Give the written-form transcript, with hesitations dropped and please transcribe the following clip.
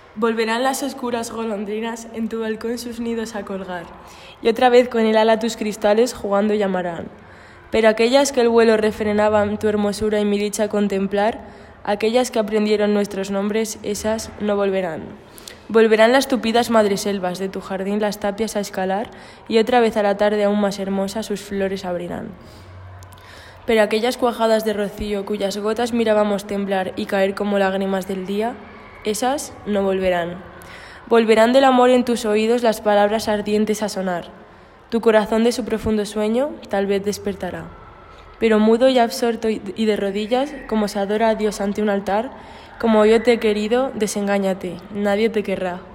Volverán las oscuras golondrinas en tu balcón sus nidos a colgar, y otra vez con el ala tus cristales jugando llamarán. Pero aquellas que el vuelo refrenaban tu hermosura y mi dicha contemplar, aquellas que aprendieron nuestros nombres, esas no volverán. Volverán las tupidas madreselvas de tu jardín las tapias a escalar, y otra vez a la tarde aún más hermosa sus flores abrirán. Pero aquellas cuajadas de rocío cuyas gotas mirábamos temblar y caer como lágrimas del día, esas no volverán. Volverán del amor en tus oídos las palabras ardientes a sonar. Tu corazón de su profundo sueño tal vez despertará. Pero mudo y absorto y de rodillas, como se adora a Dios ante un altar, como yo te he querido, desengáñate, nadie te querrá.